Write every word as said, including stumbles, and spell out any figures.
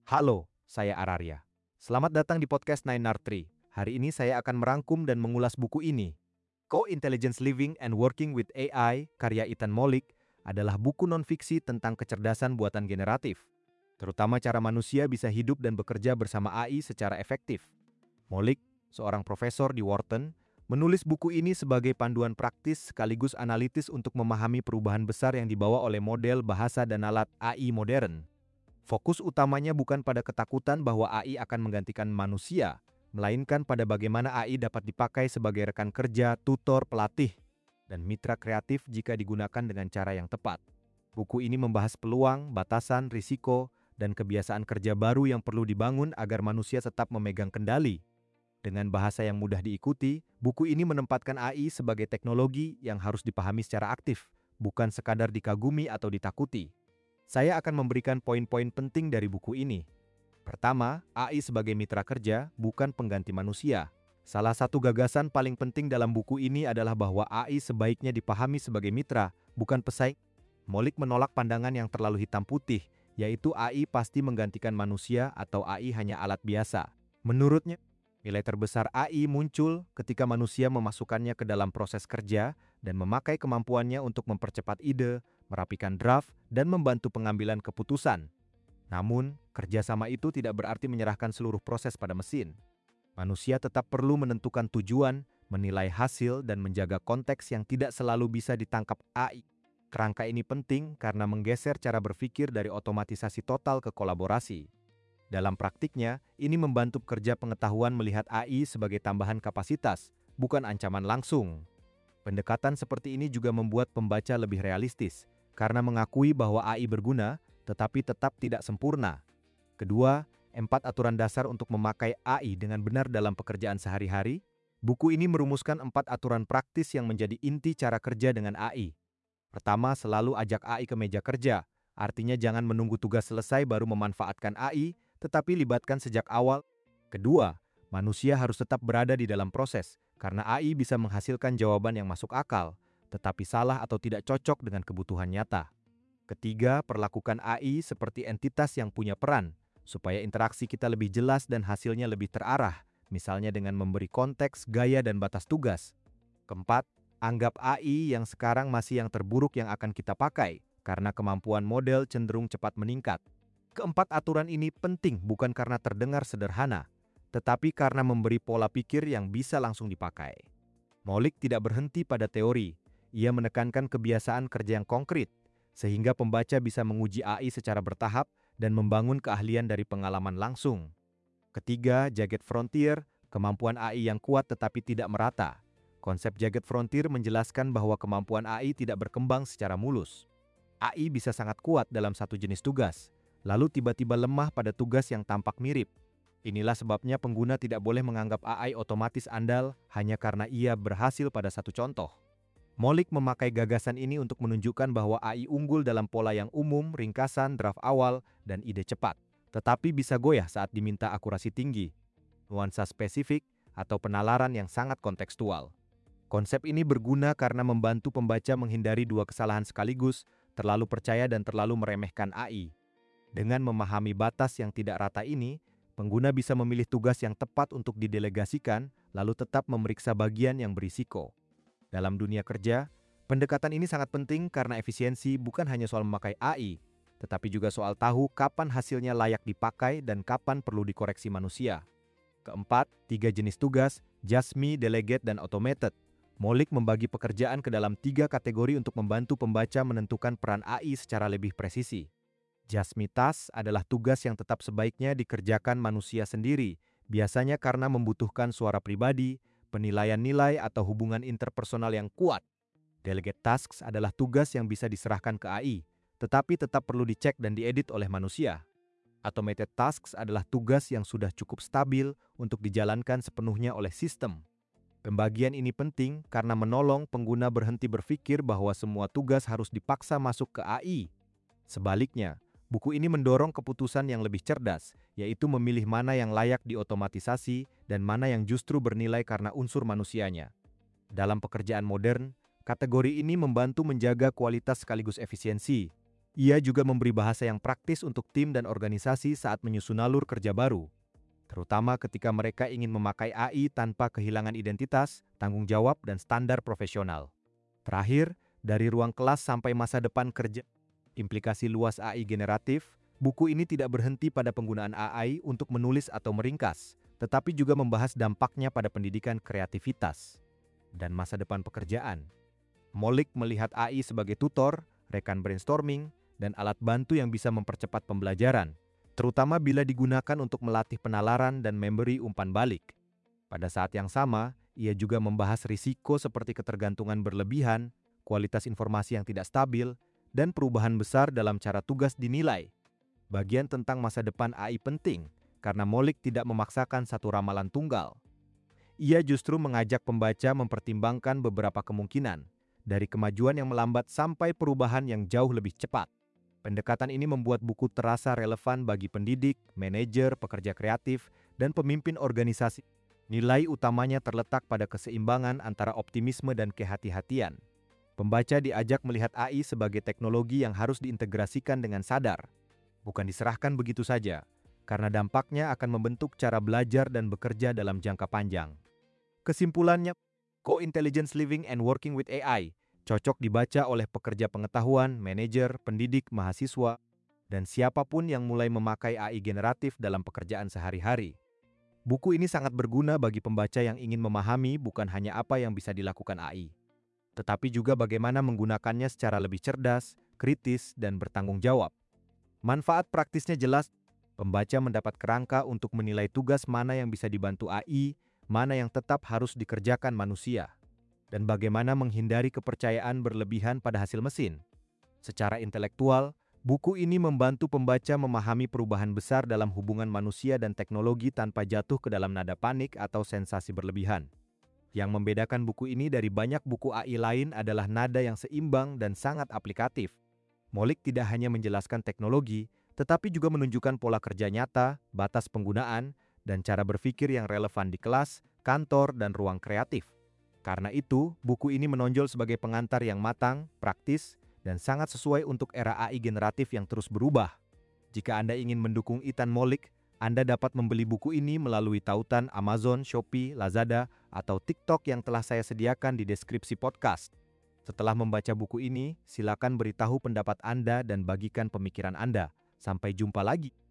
Halo, saya Araria. Selamat datang di podcast Nine R Tree. Hari ini saya akan merangkum dan mengulas buku ini. Co-Intelligence Living and Working with A I, karya Ethan Mollick, adalah buku non-fiksi tentang kecerdasan buatan generatif, terutama cara manusia bisa hidup dan bekerja bersama A I secara efektif. Mollick, seorang profesor di Wharton, menulis buku ini sebagai panduan praktis sekaligus analitis untuk memahami perubahan besar yang dibawa oleh model bahasa dan alat A I modern. Fokus utamanya bukan pada ketakutan bahwa A I akan menggantikan manusia, melainkan pada bagaimana A I dapat dipakai sebagai rekan kerja, tutor, pelatih, dan mitra kreatif jika digunakan dengan cara yang tepat. Buku ini membahas peluang, batasan, risiko, dan kebiasaan kerja baru yang perlu dibangun agar manusia tetap memegang kendali. Dengan bahasa yang mudah diikuti, buku ini menempatkan A I sebagai teknologi yang harus dipahami secara aktif, bukan sekadar dikagumi atau ditakuti. Saya akan memberikan poin-poin penting dari buku ini. Pertama, A I sebagai mitra kerja, bukan pengganti manusia. Salah satu gagasan paling penting dalam buku ini adalah bahwa A I sebaiknya dipahami sebagai mitra, bukan pesaing. Mollick menolak pandangan yang terlalu hitam putih, yaitu A I pasti menggantikan manusia atau A I hanya alat biasa. Menurutnya, nilai terbesar A I muncul ketika manusia memasukkannya ke dalam proses kerja dan memakai kemampuannya untuk mempercepat ide, merapikan draft, dan membantu pengambilan keputusan. Namun, kerjasama itu tidak berarti menyerahkan seluruh proses pada mesin. Manusia tetap perlu menentukan tujuan, menilai hasil, dan menjaga konteks yang tidak selalu bisa ditangkap A I. Kerangka ini penting karena menggeser cara berpikir dari otomatisasi total ke kolaborasi. Dalam praktiknya, ini membantu pekerja pengetahuan melihat A I sebagai tambahan kapasitas, bukan ancaman langsung. Pendekatan seperti ini juga membuat pembaca lebih realistis, karena mengakui bahwa A I berguna, tetapi tetap tidak sempurna. Kedua, empat aturan dasar untuk memakai A I dengan benar dalam pekerjaan sehari-hari. Buku ini merumuskan empat aturan praktis yang menjadi inti cara kerja dengan A I. Pertama, selalu ajak A I ke meja kerja, artinya jangan menunggu tugas selesai baru memanfaatkan A I, tetapi libatkan sejak awal. Kedua, manusia harus tetap berada di dalam proses, karena A I bisa menghasilkan jawaban yang masuk akal, tetapi salah atau tidak cocok dengan kebutuhan nyata. Ketiga, perlakukan A I seperti entitas yang punya peran, supaya interaksi kita lebih jelas dan hasilnya lebih terarah, misalnya dengan memberi konteks, gaya, dan batas tugas. Keempat, anggap A I yang sekarang masih yang terburuk yang akan kita pakai, karena kemampuan model cenderung cepat meningkat. Keempat aturan ini penting bukan karena terdengar sederhana, tetapi karena memberi pola pikir yang bisa langsung dipakai. Mollick tidak berhenti pada teori. Ia menekankan kebiasaan kerja yang konkret, sehingga pembaca bisa menguji A I secara bertahap dan membangun keahlian dari pengalaman langsung. Ketiga, Jagged Frontier, kemampuan A I yang kuat tetapi tidak merata. Konsep Jagged Frontier menjelaskan bahwa kemampuan A I tidak berkembang secara mulus. A I bisa sangat kuat dalam satu jenis tugas, lalu tiba-tiba lemah pada tugas yang tampak mirip. Inilah sebabnya pengguna tidak boleh menganggap A I otomatis andal hanya karena ia berhasil pada satu contoh. Mollick memakai gagasan ini untuk menunjukkan bahwa A I unggul dalam pola yang umum, ringkasan, draft awal, dan ide cepat, tetapi bisa goyah saat diminta akurasi tinggi, nuansa spesifik, atau penalaran yang sangat kontekstual. Konsep ini berguna karena membantu pembaca menghindari dua kesalahan sekaligus, terlalu percaya dan terlalu meremehkan A I. Dengan memahami batas yang tidak rata ini, pengguna bisa memilih tugas yang tepat untuk didelegasikan, lalu tetap memeriksa bagian yang berisiko. Dalam dunia kerja, pendekatan ini sangat penting karena efisiensi bukan hanya soal memakai A I, tetapi juga soal tahu kapan hasilnya layak dipakai dan kapan perlu dikoreksi manusia. Keempat, tiga jenis tugas, Just Me, Delegate, dan Automated. Mollick membagi pekerjaan ke dalam tiga kategori untuk membantu pembaca menentukan peran A I secara lebih presisi. Just Me Task adalah tugas yang tetap sebaiknya dikerjakan manusia sendiri, biasanya karena membutuhkan suara pribadi, penilaian nilai, atau hubungan interpersonal yang kuat. Delegate Tasks adalah tugas yang bisa diserahkan ke A I, tetapi tetap perlu dicek dan diedit oleh manusia. Automated Tasks adalah tugas yang sudah cukup stabil untuk dijalankan sepenuhnya oleh sistem. Pembagian ini penting karena menolong pengguna berhenti berpikir bahwa semua tugas harus dipaksa masuk ke A I. Sebaliknya, buku ini mendorong keputusan yang lebih cerdas, yaitu memilih mana yang layak diotomatisasi dan mana yang justru bernilai karena unsur manusianya. Dalam pekerjaan modern, kategori ini membantu menjaga kualitas sekaligus efisiensi. Ia juga memberi bahasa yang praktis untuk tim dan organisasi saat menyusun alur kerja baru, terutama ketika mereka ingin memakai A I tanpa kehilangan identitas, tanggung jawab, dan standar profesional. Terakhir, dari ruang kelas sampai masa depan kerja, implikasi luas A I generatif, buku ini tidak berhenti pada penggunaan A I untuk menulis atau meringkas, tetapi juga membahas dampaknya pada pendidikan kreativitas dan masa depan pekerjaan. Molik melihat A I sebagai tutor, rekan brainstorming, dan alat bantu yang bisa mempercepat pembelajaran, terutama bila digunakan untuk melatih penalaran dan memberi umpan balik. Pada saat yang sama, ia juga membahas risiko seperti ketergantungan berlebihan, kualitas informasi yang tidak stabil, dan perubahan besar dalam cara tugas dinilai. Bagian tentang masa depan A I penting, karena Molik tidak memaksakan satu ramalan tunggal. Ia justru mengajak pembaca mempertimbangkan beberapa kemungkinan, dari kemajuan yang melambat sampai perubahan yang jauh lebih cepat. Pendekatan ini membuat buku terasa relevan bagi pendidik, manajer, pekerja kreatif, dan pemimpin organisasi. Nilai utamanya terletak pada keseimbangan antara optimisme dan kehati-hatian. Pembaca diajak melihat A I sebagai teknologi yang harus diintegrasikan dengan sadar, bukan diserahkan begitu saja, karena dampaknya akan membentuk cara belajar dan bekerja dalam jangka panjang. Kesimpulannya, Co-Intelligence Living and Working with A I cocok dibaca oleh pekerja pengetahuan, manajer, pendidik, mahasiswa, dan siapapun yang mulai memakai A I generatif dalam pekerjaan sehari-hari. Buku ini sangat berguna bagi pembaca yang ingin memahami bukan hanya apa yang bisa dilakukan A I, tetapi juga bagaimana menggunakannya secara lebih cerdas, kritis, dan bertanggung jawab. Manfaat praktisnya jelas, pembaca mendapat kerangka untuk menilai tugas mana yang bisa dibantu A I, mana yang tetap harus dikerjakan manusia, dan bagaimana menghindari kepercayaan berlebihan pada hasil mesin. Secara intelektual, buku ini membantu pembaca memahami perubahan besar dalam hubungan manusia dan teknologi tanpa jatuh ke dalam nada panik atau sensasi berlebihan. Yang membedakan buku ini dari banyak buku A I lain adalah nada yang seimbang dan sangat aplikatif. Molik tidak hanya menjelaskan teknologi, tetapi juga menunjukkan pola kerja nyata, batas penggunaan, dan cara berpikir yang relevan di kelas, kantor, dan ruang kreatif. Karena itu, buku ini menonjol sebagai pengantar yang matang, praktis, dan sangat sesuai untuk era A I generatif yang terus berubah. Jika Anda ingin mendukung Ethan Molik, Anda dapat membeli buku ini melalui tautan Amazon, Shopee, Lazada, atau TikTok yang telah saya sediakan di deskripsi podcast. Setelah membaca buku ini, silakan beritahu pendapat Anda dan bagikan pemikiran Anda. Sampai jumpa lagi.